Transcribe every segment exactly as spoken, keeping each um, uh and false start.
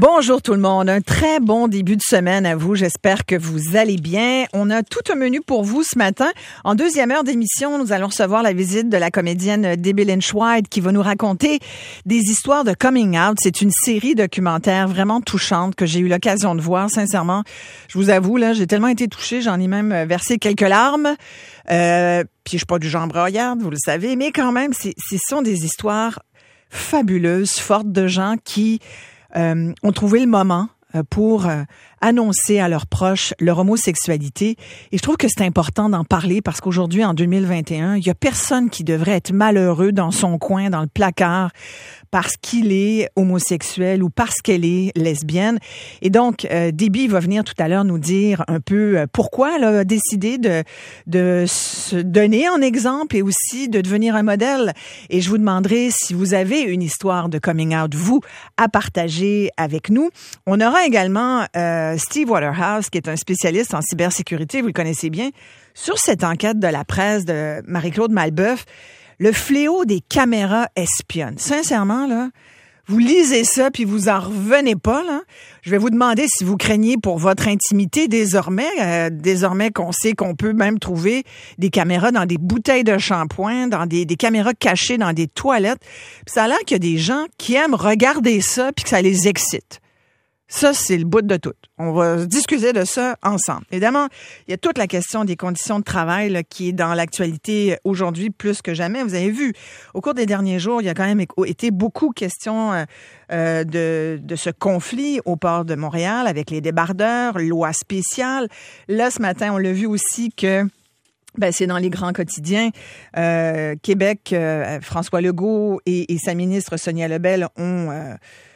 Bonjour tout le monde, un très bon début de semaine à vous. J'espère que vous allez bien. On a tout un menu pour vous ce matin. En deuxième heure d'émission, nous allons recevoir la visite de la comédienne Debbie Lynch White qui va nous raconter des histoires de coming out. C'est une série documentaire vraiment touchante que j'ai eu l'occasion de voir. Sincèrement, je vous avoue, là, j'ai tellement été touchée, j'en ai même versé quelques larmes. Euh, puis je suis pas du genre broyarde, vous le savez, mais quand même, c'est, ce sont des histoires fabuleuses, fortes de gens qui Euh, ont trouvé le moment euh, pour euh, annoncer à leurs proches leur homosexualité. Et je trouve que c'est important d'en parler parce qu'aujourd'hui, en deux mille vingt et un, il y a personne qui devrait être malheureux dans son coin, dans le placard, parce qu'il est homosexuel ou parce qu'elle est lesbienne. Et donc, euh, Debbie va venir tout à l'heure nous dire un peu euh, pourquoi elle a décidé de, de se donner en exemple et aussi de devenir un modèle. Et je vous demanderai si vous avez une histoire de coming out, vous, à partager avec nous. On aura également euh, Steve Waterhouse, qui est un spécialiste en cybersécurité, vous le connaissez bien, sur cette enquête de la presse de Marie-Claude Malbeuf. Le fléau des caméras espionnes. Sincèrement, là, vous lisez ça puis vous en revenez pas, là. Je vais vous demander si vous craignez pour votre intimité désormais, euh, désormais qu'on sait qu'on peut même trouver des caméras dans des bouteilles de shampoing, dans des, des caméras cachées dans des toilettes. Puis ça a l'air qu'il y a des gens qui aiment regarder ça puis que ça les excite. Ça, c'est le bout de tout. On va discuter de ça ensemble. Évidemment, il y a toute la question des conditions de travail là, qui est dans l'actualité aujourd'hui plus que jamais. Vous avez vu, au cours des derniers jours, il y a quand même été beaucoup question euh, de, de ce conflit au port de Montréal avec les débardeurs, loi spéciale. Là, ce matin, on l'a vu aussi que ben, c'est dans les grands quotidiens. Euh, Québec, euh, François Legault et, et sa ministre Sonia Lebel ont... Euh,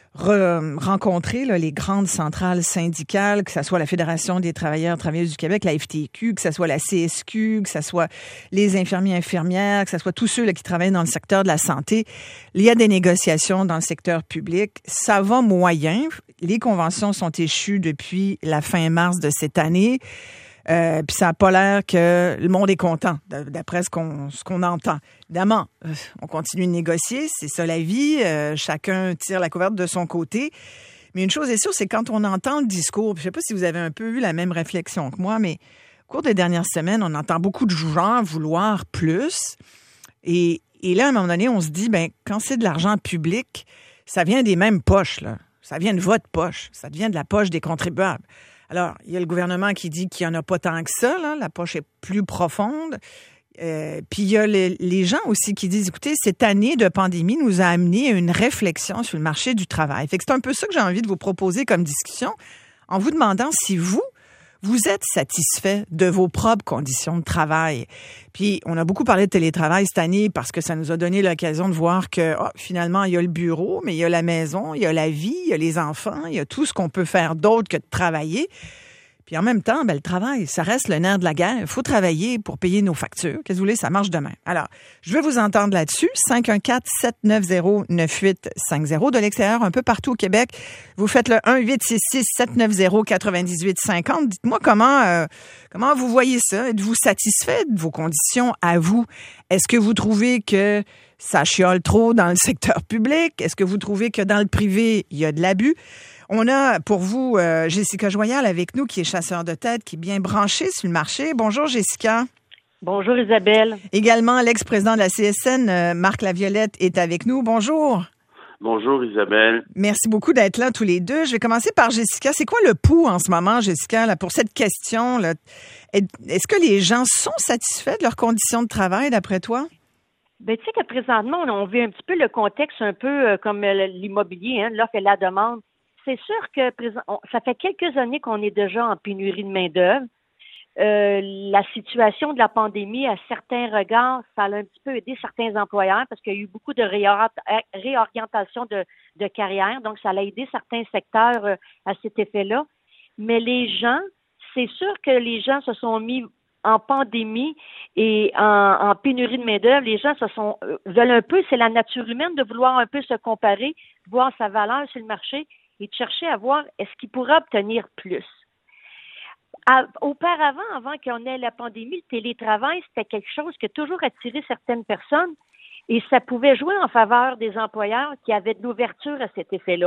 Re- rencontrer là, les grandes centrales syndicales, que ce soit la Fédération des travailleurs et travailleuses du Québec, la F T Q, que ce soit la C S Q, que ce soit les infirmiers et infirmières, que ce soit tous ceux là, qui travaillent dans le secteur de la santé. Il y a des négociations dans le secteur public. Ça va moyen. Les conventions sont échues depuis la fin mars de cette année. Euh, puis ça n'a pas l'air que le monde est content, d'après ce qu'on, ce qu'on entend. Évidemment, euh, on continue de négocier, c'est ça la vie, euh, chacun tire la couverte de son côté. Mais une chose est sûre, c'est quand on entend le discours, je ne sais pas si vous avez un peu eu la même réflexion que moi, mais au cours des dernières semaines, on entend beaucoup de gens vouloir plus. Et, et là, à un moment donné, on se dit, ben quand c'est de l'argent public, ça vient des mêmes poches, là. Ça vient de votre poche, ça vient de la poche des contribuables. Alors, il y a le gouvernement qui dit qu'il n'y en a pas tant que ça, là. La poche est plus profonde. Euh, puis il y a les, les gens aussi qui disent, écoutez, cette année de pandémie nous a amené à une réflexion sur le marché du travail. Fait que c'est un peu ça que j'ai envie de vous proposer comme discussion, en vous demandant si vous, vous êtes satisfait de vos propres conditions de travail. Puis, on a beaucoup parlé de télétravail cette année parce que ça nous a donné l'occasion de voir que oh, finalement, il y a le bureau, mais il y a la maison, il y a la vie, il y a les enfants, il y a tout ce qu'on peut faire d'autre que de travailler. Puis en même temps, ben, le travail, ça reste le nerf de la guerre. Il faut travailler pour payer nos factures. Qu'est-ce que vous voulez, ça marche demain. Alors, je veux vous entendre là-dessus. cinq un quatre, sept neuf zéro, neuf huit cinq zéro de l'extérieur, un peu partout au Québec. Vous faites le un huit six six, sept neuf zéro, neuf huit cinq zéro. Dites-moi comment, euh, comment vous voyez ça. Êtes-vous satisfait de vos conditions à vous? Est-ce que vous trouvez que ça chiole trop dans le secteur public? Est-ce que vous trouvez que dans le privé, il y a de l'abus? On a pour vous euh, Jessica Joyal avec nous, qui est chasseur de tête, qui est bien branchée sur le marché. Bonjour Jessica. Bonjour Isabelle. Également, l'ex-président de la C S N, euh, Marc Laviolette, est avec nous. Bonjour. Bonjour Isabelle. Merci beaucoup d'être là tous les deux. Je vais commencer par Jessica. C'est quoi le pouls en ce moment, Jessica, là, pour cette question, là? Est-ce que les gens sont satisfaits de leurs conditions de travail, d'après toi? Ben, tu sais que présentement, on vit un petit peu le contexte un peu euh, comme euh, l'immobilier, hein, l'offre et la demande. C'est sûr que on, ça fait quelques années qu'on est déjà en pénurie de main-d'œuvre. Euh, la situation de la pandémie, à certains regards, ça a un petit peu aidé certains employeurs parce qu'il y a eu beaucoup de réorientation de, de carrière. Donc, ça a aidé certains secteurs euh, à cet effet-là. Mais les gens, c'est sûr que les gens se sont mis en pandémie et en, en pénurie de main-d'œuvre. Les gens se sont euh, veulent un peu, c'est la nature humaine de vouloir un peu se comparer, voir sa valeur sur le marché et de chercher à voir est-ce qu'il pourra obtenir plus. À, auparavant, avant qu'on ait la pandémie, le télétravail, c'était quelque chose qui a toujours attiré certaines personnes et ça pouvait jouer en faveur des employeurs qui avaient de l'ouverture à cet effet-là.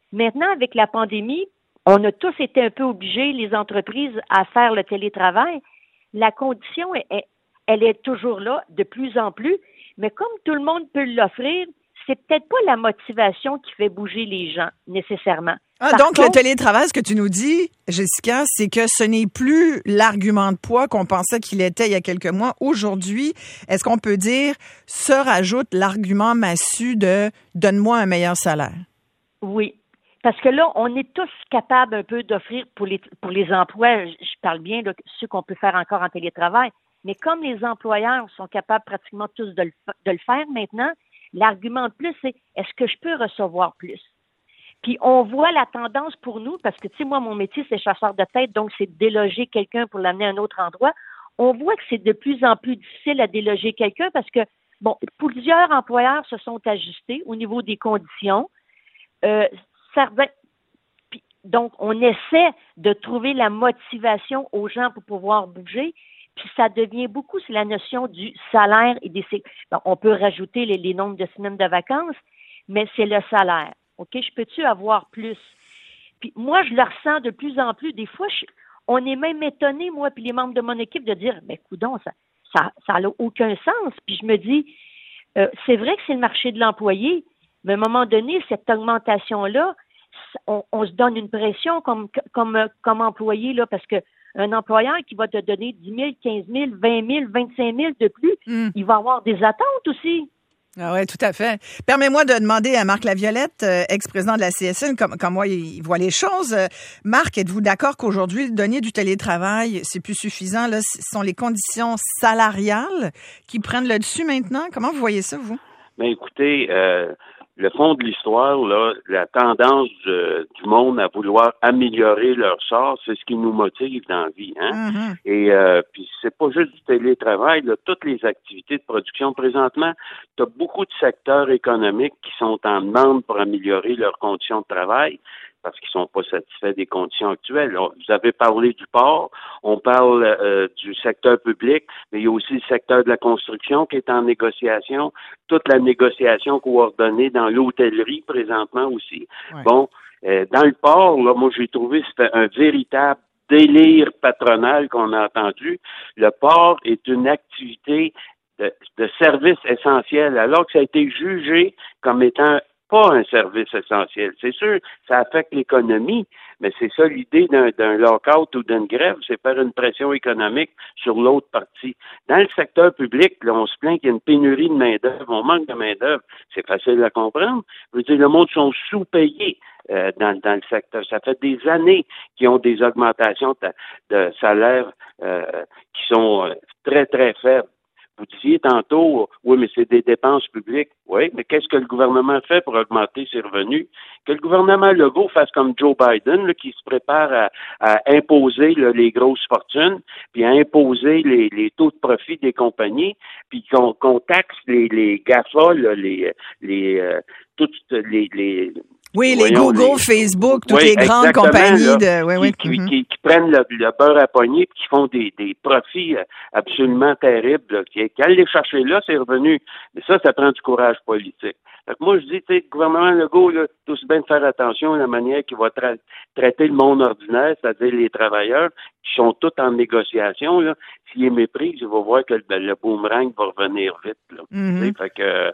Maintenant, avec la pandémie, on a tous été un peu obligés, les entreprises, à faire le télétravail. La condition, est, elle est toujours là, de plus en plus, mais comme tout le monde peut l'offrir, c'est peut-être pas la motivation qui fait bouger les gens, nécessairement. Ah, Par donc, contre, le télétravail, ce que tu nous dis, Jessica, c'est que ce n'est plus l'argument de poids qu'on pensait qu'il était il y a quelques mois. Aujourd'hui, est-ce qu'on peut dire, se rajoute l'argument massu de « donne-moi un meilleur salaire ». Oui, parce que là, on est tous capables un peu d'offrir pour les pour les emplois, je parle bien de ceux qu'on peut faire encore en télétravail, mais comme les employeurs sont capables pratiquement tous de le, de le faire maintenant, l'argument de plus, c'est est-ce que je peux recevoir plus? Puis on voit la tendance pour nous, parce que tu sais, moi, mon métier, c'est chasseur de tête, donc c'est de déloger quelqu'un pour l'amener à un autre endroit. On voit que c'est de plus en plus difficile à déloger quelqu'un parce que, bon, plusieurs employeurs se sont ajustés au niveau des conditions. Euh, certains, puis, donc, on essaie de trouver la motivation aux gens pour pouvoir bouger. Puis ça devient beaucoup, c'est la notion du salaire et des... Bon, on peut rajouter les, les nombres de semaines de vacances, mais c'est le salaire. OK, je peux-tu avoir plus? Puis moi, je le ressens de plus en plus. Des fois, je, on est même étonné, moi, puis les membres de mon équipe, de dire, mais coudonc, ça ça, ça n'a aucun sens. Puis je me dis, euh, c'est vrai que c'est le marché de l'employé, mais à un moment donné, cette augmentation-là, on, on se donne une pression comme, comme, comme employé, là, parce que un employeur qui va te donner dix mille, quinze mille, vingt mille, vingt-cinq mille de plus, mm. il va avoir des attentes aussi. Ah oui, tout à fait. Permets-moi de demander à Marc Laviolette, euh, ex-président de la C S N, comme, comme moi, il voit les choses. Euh, Marc, êtes-vous d'accord qu'aujourd'hui, donner du télétravail, c'est plus suffisant? Là, ce sont les conditions salariales qui prennent le dessus maintenant? Comment vous voyez ça, vous? Bien, écoutez, euh, le fond de l'histoire, là, la tendance de, du monde à vouloir améliorer leur sort, c'est ce qui nous motive dans la vie, hein. Mm-hmm. Et euh, puis c'est pas juste du télétravail, là, toutes les activités de production présentement, tu as beaucoup de secteurs économiques qui sont en demande pour améliorer leurs conditions de travail, parce qu'ils sont pas satisfaits des conditions actuelles. Vous avez parlé du port, on parle euh, du secteur public, mais il y a aussi le secteur de la construction qui est en négociation, toute la négociation coordonnée dans l'hôtellerie présentement aussi. Ouais. Bon, euh, dans le port, là, moi j'ai trouvé que c'était un véritable délire patronal qu'on a entendu. Le port est une activité de, de service essentiel, alors que ça a été jugé comme étant pas un service essentiel. C'est sûr, ça affecte l'économie, mais c'est ça l'idée d'un, d'un lock-out ou d'une grève, c'est faire une pression économique sur l'autre partie. Dans le secteur public, là, on se plaint qu'il y a une pénurie de main-d'œuvre, on manque de main-d'œuvre, c'est facile à comprendre. Je veux dire, le monde sont sous-payés euh, dans, dans le secteur. Ça fait des années qu'ils ont des augmentations de, de salaires euh, qui sont euh, très, très faibles. Vous disiez tantôt, oui, mais c'est des dépenses publiques. Oui, mais qu'est-ce que le gouvernement fait pour augmenter ses revenus? Que le gouvernement Legault fasse comme Joe Biden, là, qui se prépare à, à imposer là, les grosses fortunes, puis à imposer les, les taux de profit des compagnies, puis qu'on, qu'on taxe les, les GAFA, là, les, les, euh, toutes les, les Oui, les Voyons, Google, les... Facebook, toutes oui, les grandes compagnies là, de oui, qui, oui. Qui, mm-hmm. qui, qui prennent le, le beurre à poignée et qui font des, des profits absolument terribles. Là, qui, qui allent les chercher là, c'est revenu. Mais ça, ça prend du courage politique. Fait que moi, je dis, tu sais, le gouvernement Legault, là, tout aussi bien de faire attention à la manière qu'il va tra- traiter le monde ordinaire, c'est-à-dire les travailleurs qui sont tous en négociation. Là. S'il est mépris, il va voir que le, le boomerang va revenir vite. Là. Mm-hmm. Fait que euh,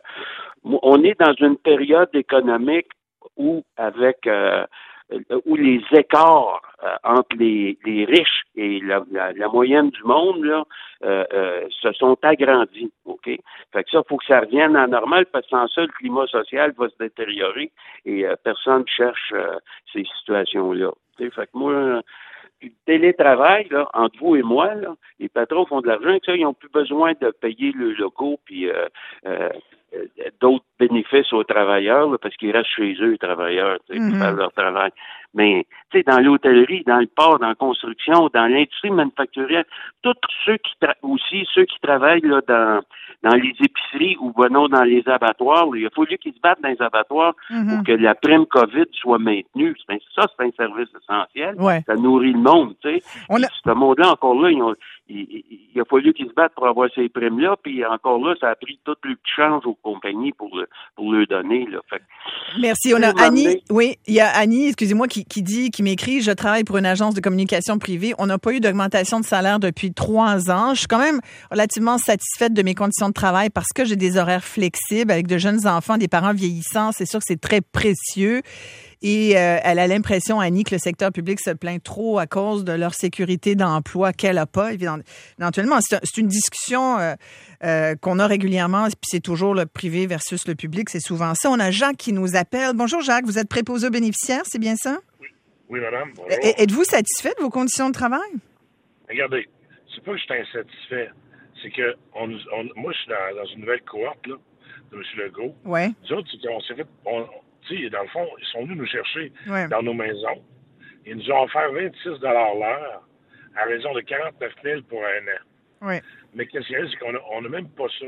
on est dans une période économique où avec euh, où les écarts euh, entre les, les riches et la, la, la moyenne du monde là euh, euh, se sont agrandis, ok. Fait que ça, faut que ça revienne à normal parce que sans ça, le climat social va se détériorer et euh, personne cherche euh, ces situations-là. T'sais, fait que moi, euh, le télétravail là, entre vous et moi, là, les patrons font de l'argent avec ça, ils n'ont plus besoin de payer le locaux puis euh, euh, d'autres bénéfices aux travailleurs là, parce qu'ils restent chez eux, les travailleurs, mm-hmm. pour faire leur travail. Mais, tu sais, dans l'hôtellerie, dans le port, dans la construction, dans l'industrie manufacturière, tous ceux qui tra- aussi ceux qui travaillent là dans dans les épiceries ou ben non, dans les abattoirs, là, il a fallu qu'ils se battent dans les abattoirs mm-hmm. pour que la prime COVID soit maintenue. C'est, ça, c'est un service essentiel. Ouais. Ça nourrit le monde, tu sais. On a... Ce monde-là, encore là, ils ont il, il a fallu qu'ils se battent pour avoir ces primes-là, puis encore là, ça a pris tout le change aux compagnies pour, le, pour le donner. Là. Fait, merci. On a Annie, oui, il y a Annie, excusez-moi, qui, qui dit, qui m'écrit, je travaille pour une agence de communication privée. On n'a pas eu d'augmentation de salaire depuis trois ans. Je suis quand même relativement satisfaite de mes conditions de travail parce que j'ai des horaires flexibles avec de jeunes enfants, des parents vieillissants. C'est sûr que c'est très précieux. Et euh, elle a l'impression, Annie, que le secteur public se plaint trop à cause de leur sécurité d'emploi qu'elle n'a pas. Éventuellement, c'est, c'est une discussion euh, euh, qu'on a régulièrement, puis c'est toujours le privé versus le public, c'est souvent ça. On a Jacques qui nous appelle. Bonjour Jacques, vous êtes préposé aux bénéficiaires, c'est bien ça? Oui, oui madame. Bonjour. Et, êtes-vous satisfait de vos conditions de travail? Regardez, c'est pas que je suis insatisfait, c'est que on, on, moi, je suis dans, dans une nouvelle cohorte là, de M. Legault. Oui. Nous autres, on s'est fait... On, tu sais, dans le fond, ils sont venus nous chercher ouais. dans nos maisons. Ils nous ont offert vingt-six dollars l'heure à raison de quarante-neuf mille pour un an. Ouais. Mais qu'est-ce qu'il y a, c'est qu'on n'a même pas ça.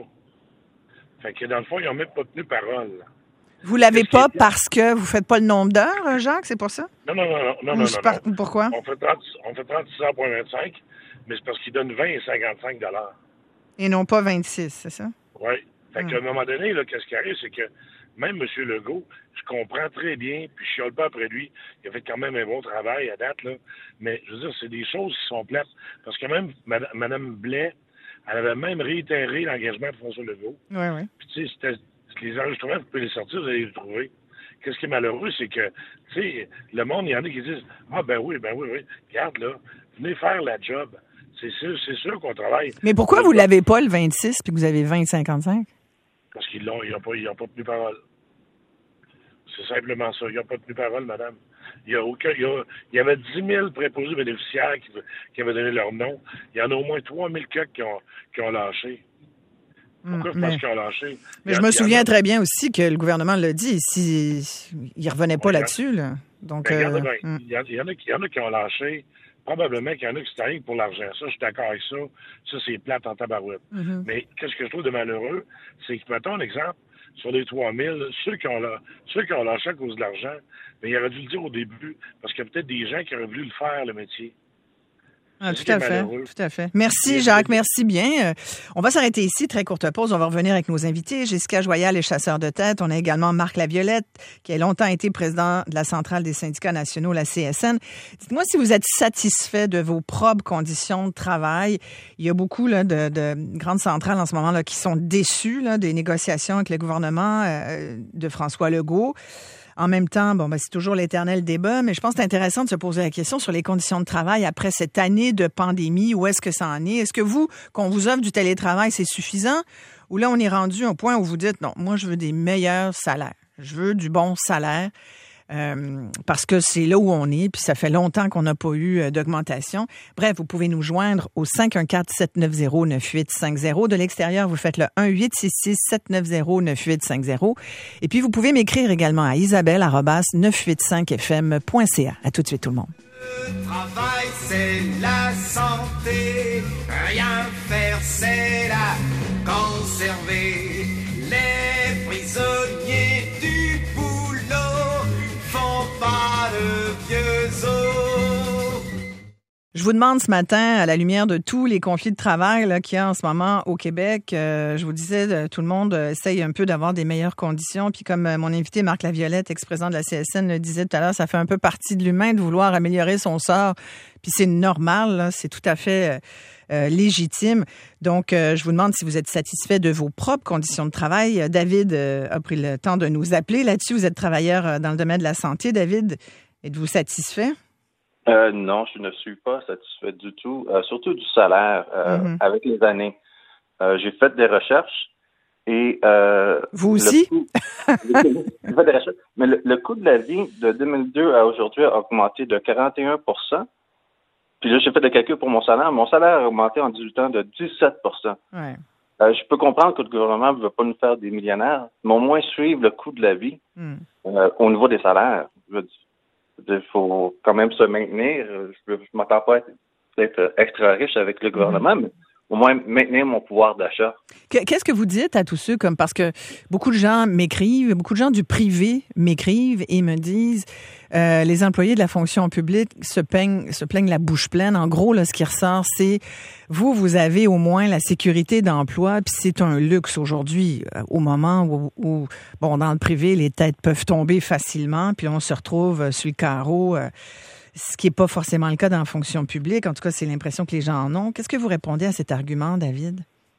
Fait que dans le fond, ils n'ont même pas tenu parole. Vous l'avez pas parce que vous ne faites pas le nombre d'heures, Jacques, c'est pour ça? Non, non, non, non, non, non, par... non. Pourquoi? On fait, trente, on fait trente-six heures pour vingt-cinq, mais c'est parce qu'ils donnent vingt et cinquante-cinq dollars. Et non pas vingt-six, c'est ça? Oui. Fait hum. qu'à un moment donné, là, qu'est-ce qui arrive, c'est que même M. Legault, je comprends très bien, puis je chiale pas après lui, il a fait quand même un bon travail à date, là. Mais, je veux dire, c'est des choses qui sont plates. Parce que même Mme Blais, elle avait même réitéré l'engagement de François Legault. Oui, oui. Puis, tu sais, c'était les enregistrements, vous pouvez les sortir, vous allez les trouver. Qu'est-ce qui est malheureux, c'est que, tu sais, le monde, il y en a qui disent « Ah, ben oui, ben oui, oui, regarde, là, venez faire la job. » C'est sûr, c'est sûr qu'on travaille. Mais pourquoi là, vous l'avez pas, le vingt-six, puis que vous avez vingt et cinquante-cinq? Parce qu'ils l'ont, ils n'ont pas, ils n'ont pas tenu parole. C'est simplement ça. Ils n'ont pas tenu parole, madame. Il y, a aucun, il, y a, il y avait dix mille préposés bénéficiaires qui, qui avaient donné leur nom. Il y en a au moins trois mille cas qui ont, qui ont lâché. Pourquoi mmh, je pense qu'ils ont lâché? Mais je me souviens a... très bien aussi que le gouvernement l'a dit. Si, il ne revenait pas ouais, là-dessus. Là. Donc, ben, euh, bien, mmh. il, y a, il, y en a, il y en a qui ont lâché. Probablement qu'il y en a qui s'arrivent pour l'argent. Ça, je suis d'accord avec ça. Ça, c'est plate en tabarouette. Mm-hmm. Mais qu'est-ce que je trouve de malheureux, c'est que, mettons un exemple, sur les trois mille, ceux qui ont, la, ceux qui ont lâché à cause de l'argent, mais il aurait dû le dire au début, parce qu'il y a peut-être des gens qui auraient voulu le faire, le métier. Ah, tout à fait, tout à fait. Merci Jacques, merci bien. Euh, on va s'arrêter ici, très courte pause. On va revenir avec nos invités. Jessica Joyal est chasseur de tête. On a également Marc Laviolette, qui a longtemps été président de la Centrale des syndicats nationaux, la C S N. Dites-moi si vous êtes satisfait de vos propres conditions de travail. Il y a beaucoup là, de, de grandes centrales en ce moment là, qui sont déçues là, des négociations avec le gouvernement euh, de François Legault. En même temps, bon, ben, c'est toujours l'éternel débat, mais je pense que c'est intéressant de se poser la question sur les conditions de travail après cette année de pandémie. Où est-ce que ça en est? Est-ce que vous, qu'on vous offre du télétravail, c'est suffisant? Ou là, on est rendu à un point où vous dites, non, moi, je veux des meilleurs salaires. Je veux du bon salaire. Euh, parce que c'est là où on est, puis ça fait longtemps qu'on n'a pas eu euh, d'augmentation. Bref, vous pouvez nous joindre au cinq un quatre, sept neuf zéro, neuf huit cinq zéro. De l'extérieur, vous faites le un huit six six, sept neuf zéro, neuf huit cinq zéro. Et puis, vous pouvez m'écrire également à isabelle arobase neuf huit cinq f m point c a. À tout de suite, tout le monde. Le travail, c'est la santé. Rien faire, c'est la conserver. Les prisonniers du pas de vieux os. Je vous demande ce matin, à la lumière de tous les conflits de travail là, qu'il y a en ce moment au Québec, euh, je vous disais, euh, tout le monde euh, essaye un peu d'avoir des meilleures conditions. Puis comme euh, mon invité Marc Laviolette, ex-président de la C S N, le disait tout à l'heure, ça fait un peu partie de l'humain de vouloir améliorer son sort. Puis c'est normal, là, c'est tout à fait euh, euh, légitime. Donc, euh, je vous demande si vous êtes satisfait de vos propres conditions de travail. David euh, a pris le temps de nous appeler là-dessus. Vous êtes travailleur euh, dans le domaine de la santé. David, êtes-vous satisfait? Euh, non, je ne suis pas satisfait du tout, euh, surtout du salaire euh, mm-hmm. avec les années. Euh, j'ai fait des recherches et... Euh, Vous aussi? Coût, j'ai fait des recherches, mais le, le coût de la vie de deux mille deux à aujourd'hui a augmenté de quarante et un pour cent. Puis là, j'ai fait des calculs pour mon salaire. Mon salaire a augmenté en dix-huit ans de dix-sept pour cent. Ouais. Euh, je peux comprendre que le gouvernement ne veut pas nous faire des millionnaires, mais au moins suivre le coût de la vie mm. euh, au niveau des salaires. Je veux dire, il faut quand même se maintenir. Je ne m'attends pas à être extra riche avec le gouvernement, mm-hmm. mais au moins maintenir mon pouvoir d'achat. Qu'est-ce que vous dites à tous ceux, comme parce que beaucoup de gens m'écrivent, beaucoup de gens du privé m'écrivent et me disent euh, les employés de la fonction publique se plaignent, se plaignent la bouche pleine. En gros, là, ce qui ressort, c'est vous, vous avez au moins la sécurité d'emploi, puis c'est un luxe aujourd'hui, euh, au moment où, où, bon, dans le privé, les têtes peuvent tomber facilement, puis on se retrouve sur le carreau. Euh, Ce qui n'est pas forcément le cas dans la fonction publique. En tout cas, c'est l'impression que les gens en ont. Qu'est-ce que vous répondez à cet argument, David?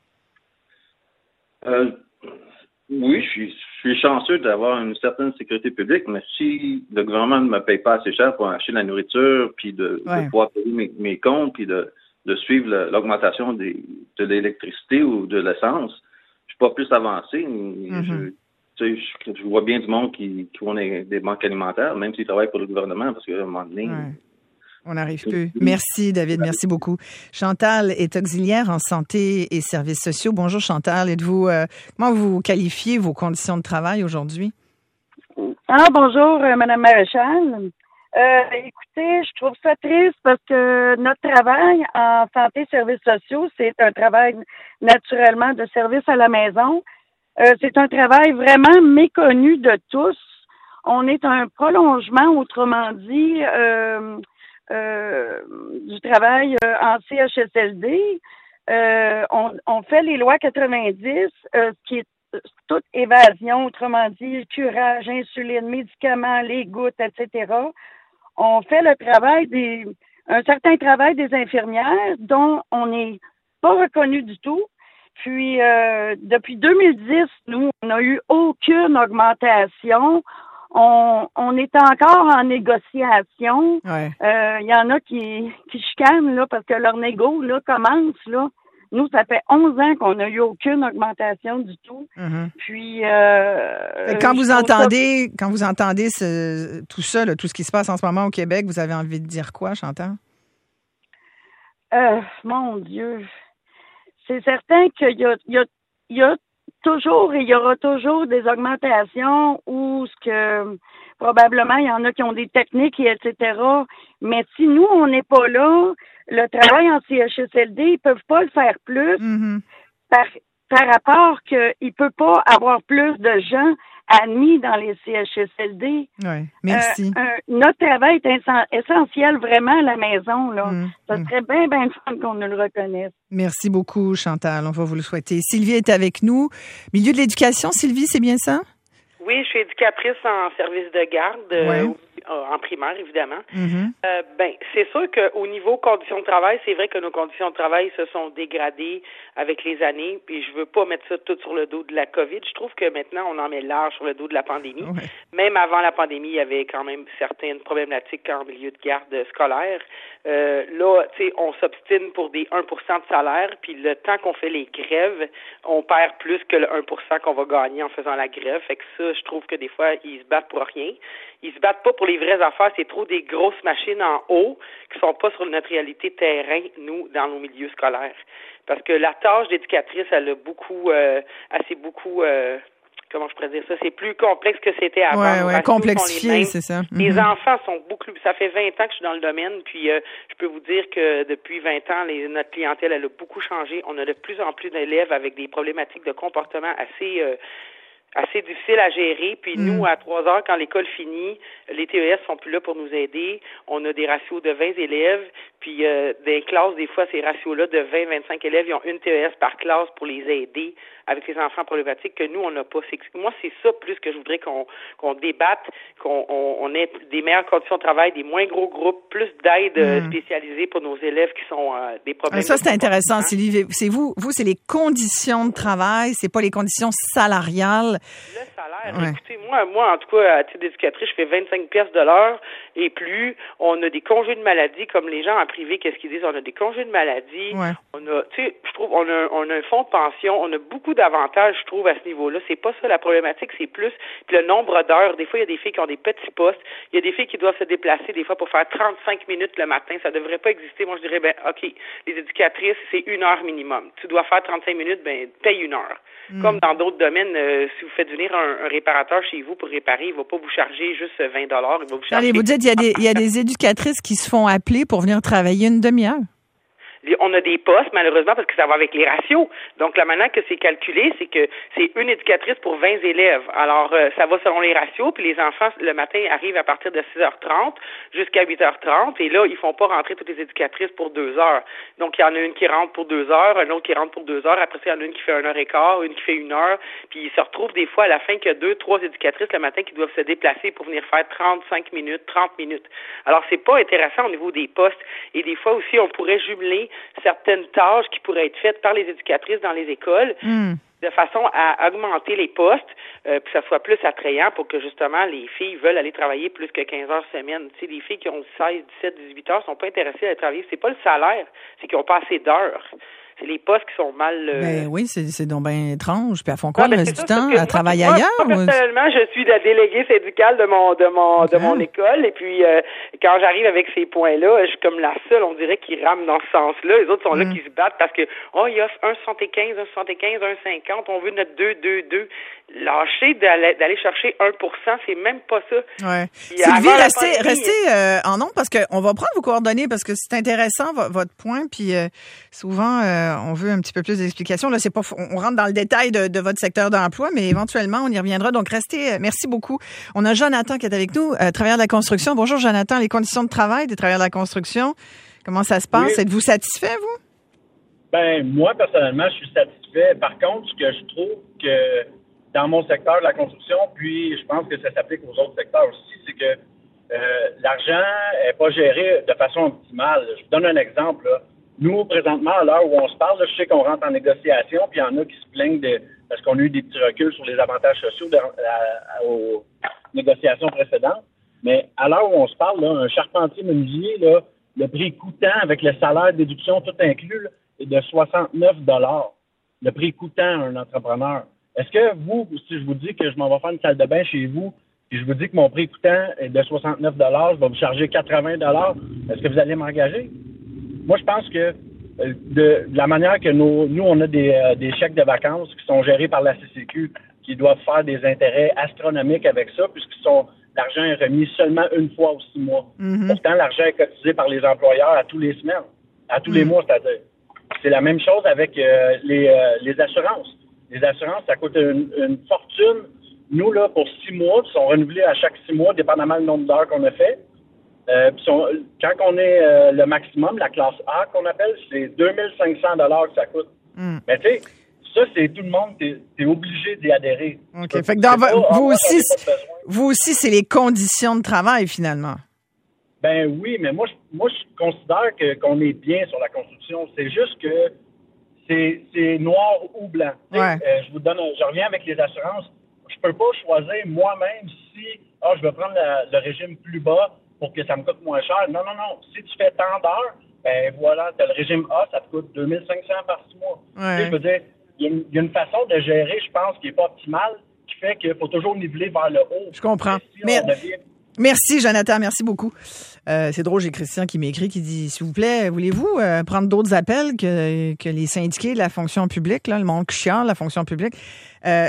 Euh, oui, je suis, je suis chanceux d'avoir une certaine sécurité publique, mais si le gouvernement ne me paye pas assez cher pour acheter de la nourriture, puis de, ouais. de pouvoir payer mes, mes comptes, puis de, de suivre le, l'augmentation des, de l'électricité ou de l'essence, je suis pas plus avancé. Mm-hmm. Je, Tu sais, je, je vois bien du monde qui, qui ont des, des banques alimentaires, même s'ils travaillent pour le gouvernement, parce qu'à un moment donné... Ouais. On n'arrive plus. Merci, David. Merci beaucoup. Chantal est auxiliaire en santé et services sociaux. Bonjour, Chantal. Êtes-vous, euh, comment vous qualifiez vos conditions de travail aujourd'hui? Ah, bonjour, euh, Mme Maréchal. Euh, écoutez, je trouve ça triste parce que notre travail en santé et services sociaux, c'est un travail naturellement de service à la maison. Euh, c'est un travail vraiment méconnu de tous. On est un prolongement, autrement dit, euh, euh, du travail euh, en C H S L D. Euh, on, on fait les lois quatre-vingt-dix, euh, qui est toute évasion, autrement dit, curage, insuline, médicaments, les gouttes, et cetera. On fait le travail des, un certain travail des infirmières dont on n'est pas reconnu du tout. Puis, euh, depuis deux mille dix, nous, on n'a eu aucune augmentation. On, on est encore en négociation. Il ouais. euh, y en a qui, qui chicanent, là, parce que leur négo, là, commence, là. Nous, ça fait onze ans qu'on n'a eu aucune augmentation du tout. Mm-hmm. Puis, euh, quand vous entendez, ça... quand vous entendez ce, tout ça, là, tout ce qui se passe en ce moment au Québec, vous avez envie de dire quoi, Chantal? Euh, mon Dieu... C'est certain qu'il y a, il y a, il y a toujours et il y aura toujours des augmentations où ce que probablement il y en a qui ont des techniques et et cetera. Mais si nous, on n'est pas là, le travail en C H S L D, ils peuvent pas le faire plus mm-hmm. par, par rapport qu'il ne peut pas avoir plus de gens admis dans les C H S L D. Oui, merci. Euh, euh, notre travail est essentiel vraiment à la maison, là. Mmh, Ça mmh. serait bien, bien fun qu'on nous le reconnaisse. Merci beaucoup, Chantal. On va vous le souhaiter. Sylvie est avec nous. Milieu de l'éducation, Sylvie, c'est bien ça? Oui, je suis éducatrice en service de garde, ouais. euh, en primaire, évidemment. Mm-hmm. Euh, ben, c'est sûr qu'au niveau conditions de travail, c'est vrai que nos conditions de travail se sont dégradées avec les années, puis je veux pas mettre ça tout sur le dos de la COVID. Je trouve que maintenant, on en met large sur le dos de la pandémie. Ouais. Même avant la pandémie, il y avait quand même certaines problématiques en milieu de garde scolaire. Euh, là, tu sais, on s'obstine pour des un pour cent de salaire, puis le temps qu'on fait les grèves, on perd plus que le un pour cent qu'on va gagner en faisant la grève. Fait que ça, je trouve que des fois, ils se battent pour rien. Ils se battent pas pour les vraies affaires. C'est trop des grosses machines en haut qui sont pas sur notre réalité terrain, nous, dans nos milieux scolaires. Parce que la tâche d'éducatrice, elle a beaucoup, euh, assez beaucoup, euh, comment je pourrais dire ça, c'est plus complexe que c'était avant. Ouais, ouais, complexifié, c'est ça. Les mm-hmm. enfants sont beaucoup, ça fait vingt ans que je suis dans le domaine, puis euh, je peux vous dire que depuis vingt ans, les, notre clientèle, elle a beaucoup changé. On a de plus en plus d'élèves avec des problématiques de comportement assez... Euh, assez difficile à gérer. Puis mm. nous, à trois heures, quand l'école finit, les T E S sont plus là pour nous aider. On a des ratios de vingt élèves. Puis euh, des classes, des fois, ces ratios-là de vingt à vingt-cinq élèves, ils ont une T E S par classe pour les aider avec les enfants problématiques que nous, on n'a pas. C'est, moi, c'est ça plus que je voudrais qu'on, qu'on débatte, qu'on on, on ait des meilleures conditions de travail, des moins gros groupes, plus d'aide mm. spécialisée pour nos élèves qui sont euh, des problèmes. Ça, c'est intéressant, Sylvie. C'est vous, vous, c'est les conditions de travail, c'est pas les conditions salariales. Le salaire, ouais. Écoutez, moi, moi, en tout cas, à titre d'éducatrice, je fais vingt-cinq piastres de l'heure et plus. On a des congés de maladie, comme les gens en privé, qu'est-ce qu'ils disent? On a des congés de maladie. Ouais. On a, tu sais, je trouve, on a, on a un fonds de pension. On a beaucoup d'avantages, je trouve, à ce niveau-là. C'est pas ça la problématique, c'est plus puis le nombre d'heures. Des fois, il y a des filles qui ont des petits postes. Il y a des filles qui doivent se déplacer, des fois, pour faire trente-cinq minutes le matin. Ça devrait pas exister. Moi, je dirais, ben, OK, les éducatrices, c'est une heure minimum. Tu dois faire trente-cinq minutes, ben, paye une heure. Mm. Comme dans d'autres domaines, euh, si vous faites venir un, un réparateur chez vous pour réparer, il va pas vous charger juste vingt dollars, il va vous charger... Allez, vous dites, il y a des, il y a des éducatrices qui se font appeler pour venir travailler une demi-heure. on a des postes, malheureusement, parce que ça va avec les ratios. Donc, la manière que c'est calculé, c'est que c'est une éducatrice pour vingt élèves. Alors, euh, ça va selon les ratios, puis les enfants, le matin, arrivent à partir de six heures trente jusqu'à huit heures trente, et là, ils font pas rentrer toutes les éducatrices pour deux heures. Donc, il y en a une qui rentre pour deux heures, une autre qui rentre pour deux heures, après ça, il y en a une qui fait une heure et quart, une qui fait une heure, puis ils se retrouvent des fois à la fin qu'il y a deux, trois éducatrices le matin qui doivent se déplacer pour venir faire trente-cinq minutes, trente minutes. Alors, c'est pas intéressant au niveau des postes, et des fois aussi, on pourrait jumeler certaines tâches qui pourraient être faites par les éducatrices dans les écoles, mm. de façon à augmenter les postes, euh, puis que ça soit plus attrayant pour que justement les filles veulent aller travailler plus que quinze heures semaine. Tu sais, les filles qui ont seize, dix-sept, dix-huit heures sont pas intéressées à aller travailler. C'est pas le salaire, c'est qu'ils ont pas assez d'heures. C'est les postes qui sont mal... Euh... Ben oui, c'est, c'est donc bien étrange. Puis elles font quoi, ouais, le reste du temps? À travailler moi, ailleurs? Moi, ou... personnellement, je suis la déléguée syndicale de mon de mon okay. de mon école. Et puis, euh, quand j'arrive avec ces points-là, je suis comme la seule, on dirait, qui rame dans ce sens-là. Les autres sont mm. là qui se battent parce que, oh, il y a un soixante-quinze, un soixante-quinze, un cinquante, on veut notre deux, deux, deux. Lâcher d'aller, d'aller chercher un pour cent, c'est même pas ça. Ouais. Sylvie, restez, pandémie, restez euh, en nombre parce qu'on va prendre vos coordonnées parce que c'est intéressant v- votre point. Puis euh, souvent, euh, on veut un petit peu plus d'explications. Là, c'est pas, on rentre dans le détail de, de votre secteur d'emploi, mais éventuellement, on y reviendra. Donc, restez. Merci beaucoup. On a Jonathan qui est avec nous, euh, travailleur de la construction. Bonjour, Jonathan. Les conditions de travail des travailleurs de la construction, comment ça se passe? Oui. Êtes-vous satisfait, vous? Ben, moi, personnellement, je suis satisfait. Par contre, ce que je trouve que dans mon secteur de la construction, puis je pense que ça s'applique aux autres secteurs aussi, c'est que euh, l'argent n'est pas géré de façon optimale. Je vous donne un exemple. Là. Nous, présentement, à l'heure où on se parle, là, je sais qu'on rentre en négociation, puis il y en a qui se plaignent de parce qu'on a eu des petits reculs sur les avantages sociaux de, à, à, aux négociations précédentes. Mais à l'heure où on se parle, là, un charpentier menuisier, là, le prix coûtant avec le salaire de déduction tout inclus là, est de soixante-neuf dollars. Le prix coûtant à un entrepreneur. Est-ce que vous, si je vous dis que je m'en vais faire une salle de bain chez vous, et je vous dis que mon prix coûtant est de soixante-neuf dollars, je vais vous charger quatre-vingts dollars, est-ce que vous allez m'engager? Moi, je pense que de, de la manière que nos, nous, on a des, euh, des chèques de vacances qui sont gérés par la C C Q, qui doivent faire des intérêts astronomiques avec ça, puisque sont, l'argent est remis seulement une fois aux six mois. Mm-hmm. Pourtant, l'argent est cotisé par les employeurs à tous les semaines, à tous mm-hmm. les mois, c'est-à-dire. C'est la même chose avec euh, les, euh, les assurances. Les assurances, ça coûte une, une fortune. Nous, là, pour six mois, ils sont renouvelés à chaque six mois, dépendamment du nombre d'heures qu'on a fait. Euh, puis sont, quand on est euh, le maximum, la classe A qu'on appelle, c'est deux mille cinq cents dollars que ça coûte. Mm. Mais tu sais, ça, c'est tout le monde, t'es, t'es obligé d'y adhérer. OK. Fait que dans vo- vous, aussi, vous aussi, c'est les conditions de travail, finalement. Ben oui, mais moi, je, moi, je considère que, qu'on est bien sur la construction. C'est juste que c'est, c'est noir ou blanc. Ouais. Euh, je vous donne, je reviens avec les assurances. Je peux pas choisir moi-même si, ah, je vais prendre la, le régime plus bas pour que ça me coûte moins cher. Non, non, non. Si tu fais tant d'heures, ben voilà, t'as le régime A, ça te coûte deux mille cinq cents par six mois. Ouais. Tu sais, je veux dire, il y, y a une façon de gérer, je pense, qui est pas optimale, qui fait qu'il faut toujours niveler vers le haut. Je comprends. Si Mais... devient... Merci, Jonathan. Merci beaucoup. Euh, c'est drôle, j'ai Christian qui m'écrit, qui dit, s'il vous plaît, voulez-vous euh, prendre d'autres appels que, que les syndiqués de la fonction publique, là, le monde qui chiale, la fonction publique? Euh,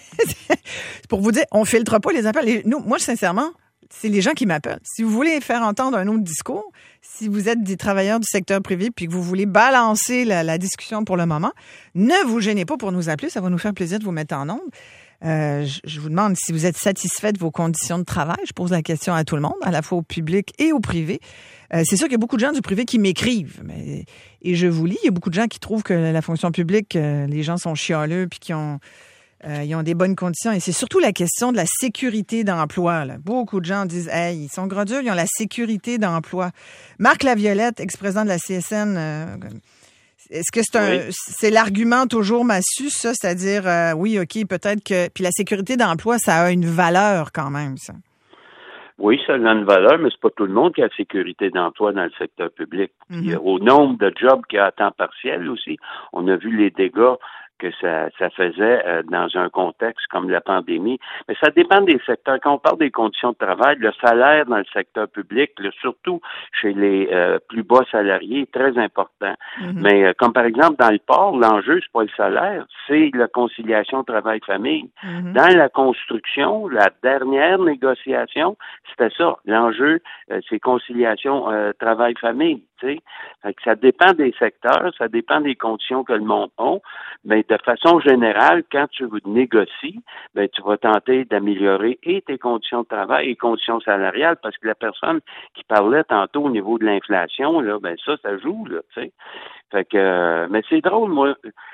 c'est pour vous dire, on filtre pas les appels. Les, nous, moi, sincèrement, c'est les gens qui m'appellent. Si vous voulez faire entendre un autre discours, si vous êtes des travailleurs du secteur privé puis que vous voulez balancer la, la discussion pour le moment, ne vous gênez pas pour nous appeler. Ça va nous faire plaisir de vous mettre en onde. Euh, je, je vous demande si vous êtes satisfait de vos conditions de travail. Je pose la question à tout le monde, à la fois au public et au privé. Euh, c'est sûr qu'il y a beaucoup de gens du privé qui m'écrivent. Mais, et je vous lis, il y a beaucoup de gens qui trouvent que la fonction publique, euh, les gens sont chialeux puis qui ont... Euh, ils ont des bonnes conditions et c'est surtout la question de la sécurité d'emploi. Là. Beaucoup de gens disent « Hey, ils sont gradus, ils ont la sécurité d'emploi. » Marc Laviolette, ex-président de la C S N, euh, est-ce que c'est un, oui. c'est l'argument toujours massu, ça? C'est-à-dire, euh, oui, OK, peut-être que... Puis la sécurité d'emploi, ça a une valeur quand même, ça. Oui, ça a une valeur, mais c'est pas tout le monde qui a la sécurité d'emploi dans le secteur public. Puis, mm-hmm. au nombre de jobs qu'il y a à temps partiel aussi, on a vu les dégâts que ça, ça faisait euh, dans un contexte comme la pandémie. Mais ça dépend des secteurs. Quand on parle des conditions de travail, le salaire dans le secteur public, là, surtout chez les euh, plus bas salariés, est très important. Mm-hmm. Mais euh, comme par exemple dans le port, l'enjeu, c'est pas le salaire, c'est la conciliation travail-famille. Mm-hmm. Dans la construction, la dernière négociation, c'était ça. L'enjeu, euh, c'est conciliation euh, travail-famille. tu sais. Fait que ça dépend des secteurs, ça dépend des conditions que le monde a, mais de façon générale, quand tu négocies, ben tu vas tenter d'améliorer et tes conditions de travail et conditions salariales, parce que la personne qui parlait tantôt au niveau de l'inflation, là, ben ça, ça joue, là, tu sais. Fait que, euh, mais c'est drôle, moi.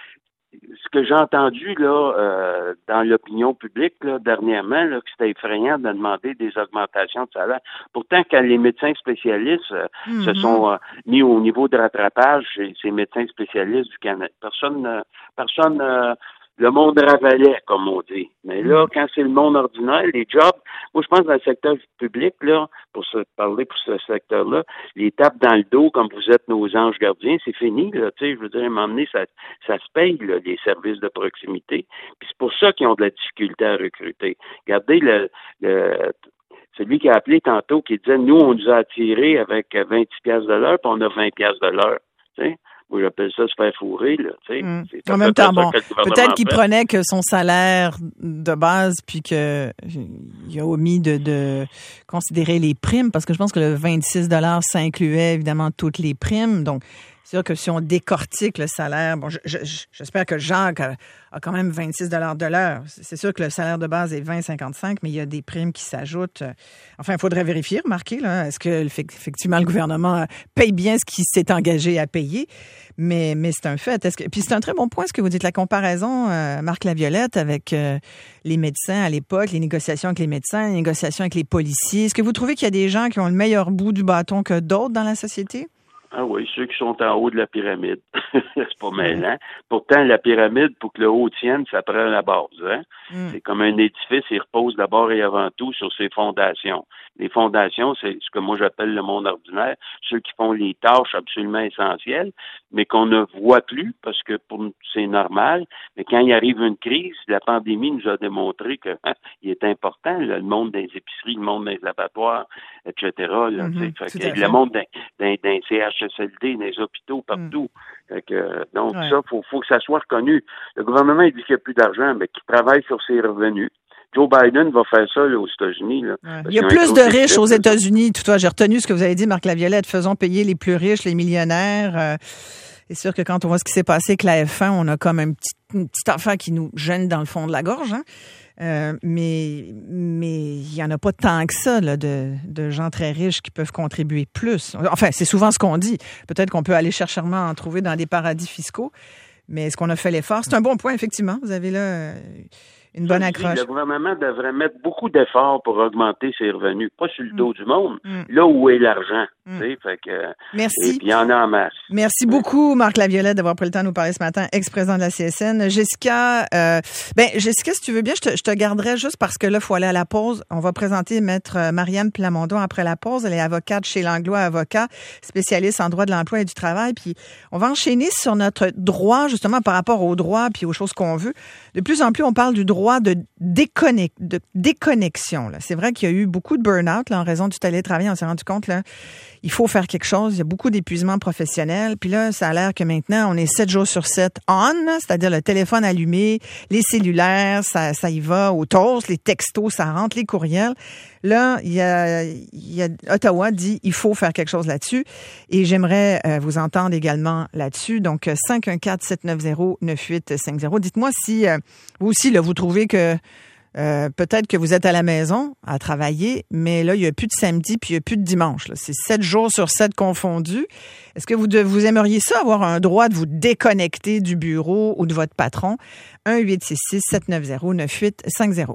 Ce que j'ai entendu là euh, dans l'opinion publique là, dernièrement, là, que c'était effrayant de demander des augmentations de salaire. Pourtant, quand les médecins spécialistes euh, mm-hmm. se sont euh, mis au niveau de rattrapage, ces, ces médecins spécialistes du Canada, personne, euh, personne, euh, le monde ravalait, comme on dit. Mais là, quand c'est le monde ordinaire, les jobs, moi je pense dans le secteur public, là, pour se parler pour ce secteur-là, les tapes dans le dos comme vous êtes nos anges gardiens, c'est fini, là, tu sais, je veux dire, à un moment donné, ça, ça se paye, là, les services de proximité. Puis c'est pour ça qu'ils ont de la difficulté à recruter. Regardez le, le celui qui a appelé tantôt, qui disait, nous, on nous a attirés avec vingt-six piastres de l'heure, puis on a vingt piastres de l'heure, tu sais. Moi, j'appelle ça se faire fourrer, là, tu sais. Mmh. En même temps, bon, peut-être qu'il prenait que son salaire de base, puis que il a omis de, de considérer les primes, parce que je pense que le vingt-six dollars, ça incluait évidemment toutes les primes. Donc, c'est sûr que si on décortique le salaire, bon, je, je, j'espère que Jacques a, a quand même vingt-six dollars de l'heure. C'est sûr que le salaire de base est vingt virgule cinquante-cinq, mais il y a des primes qui s'ajoutent. Enfin, il faudrait vérifier, remarquer, là, est-ce que effectivement le gouvernement paye bien ce qu'il s'est engagé à payer? Mais, mais c'est un fait. Est-ce que, puis c'est un très bon point ce que vous dites, la comparaison, euh, Marc Laviolette, avec euh, les médecins à l'époque, les négociations avec les médecins, les négociations avec les policiers. Est-ce que vous trouvez qu'il y a des gens qui ont le meilleur bout du bâton que d'autres dans la société? Ah oui, ceux qui sont en haut de la pyramide. C'est pas mêlant. Pourtant, la pyramide, pour que le haut tienne, ça prend la base. Hein? Mm. C'est comme un édifice, il repose d'abord et avant tout sur ses fondations. Les fondations, c'est ce que moi j'appelle le monde ordinaire, ceux qui font les tâches absolument essentielles, mais qu'on ne voit plus parce que pour nous, c'est normal. Mais quand il arrive une crise, la pandémie nous a démontré que hein, il est important, là, le monde des épiceries, le monde des abattoirs, et cetera. Là, mm-hmm, fait que, le monde d'un, d'un, d'un C H S L D, des hôpitaux, partout. Mm. Fait que, donc ouais. ça, faut, faut que ça soit reconnu. Le gouvernement il dit qu'il n'y a plus d'argent, mais qu'il travaille sur ses revenus. Joe Biden va faire ça là, aux États-Unis. Là, ouais. Il y a plus de riches aux États-Unis. Toutefois, j'ai retenu ce que vous avez dit, Marc Laviolette. Faisons payer les plus riches, les millionnaires. Euh, c'est sûr que quand on voit ce qui s'est passé avec la F un, on a comme un petit, une petite affaire qui nous gêne dans le fond de la gorge. Hein? Euh, mais mais il y en a pas tant que ça là, de, de gens très riches qui peuvent contribuer plus. Enfin, c'est souvent ce qu'on dit. Peut-être qu'on peut aller cherchement en trouver dans des paradis fiscaux. Mais est-ce qu'on a fait l'effort? C'est un bon point, effectivement. Vous avez là une bonne accroche. Le gouvernement devrait mettre beaucoup d'efforts pour augmenter ses revenus. Pas sur le dos mm. du monde, mm. là où est l'argent. Mm. Tu sais, fait que, merci. Et puis il y en a en masse. Merci beaucoup, Marc Laviolette, d'avoir pris le temps de nous parler ce matin, ex-président de la C S N. Jessica, euh, ben Jessica, si tu veux bien, je te, je te garderai juste parce que là, il faut aller à la pause. On va présenter maître Marianne Plamondon après la pause. Elle est avocate chez Langlois Avocats, spécialiste en droit de l'emploi et du travail. Puis on va enchaîner sur notre droit, justement, par rapport aux droits puis aux choses qu'on veut. De plus en plus, on parle du droit de, déconnect, de déconnexion. Là. C'est vrai qu'il y a eu beaucoup de burn-out là, en raison du télétravail. On s'est rendu compte, là, il faut faire quelque chose. Il y a beaucoup d'épuisement professionnel. Puis là, ça a l'air que maintenant, on est sept jours sur sept on, c'est-à-dire le téléphone allumé, les cellulaires, ça, ça y va au toast, les textos, ça rentre, les courriels. Là, il y a, il y a Ottawa dit il faut faire quelque chose là-dessus. Et j'aimerais euh, vous entendre également là-dessus. Donc, cinq un quatre, sept neuf zéro, neuf huit cinq zéro. Dites-moi si euh, vous aussi, là, vous trouvez que Euh, peut-être que vous êtes à la maison à travailler, mais là, il n'y a plus de samedi puis il n'y a plus de dimanche. Là. C'est sept jours sur sept confondus. Est-ce que vous, de, vous aimeriez ça, avoir un droit de vous déconnecter du bureau ou de votre patron? un huit six six, sept neuf zéro, neuf huit cinq zéro.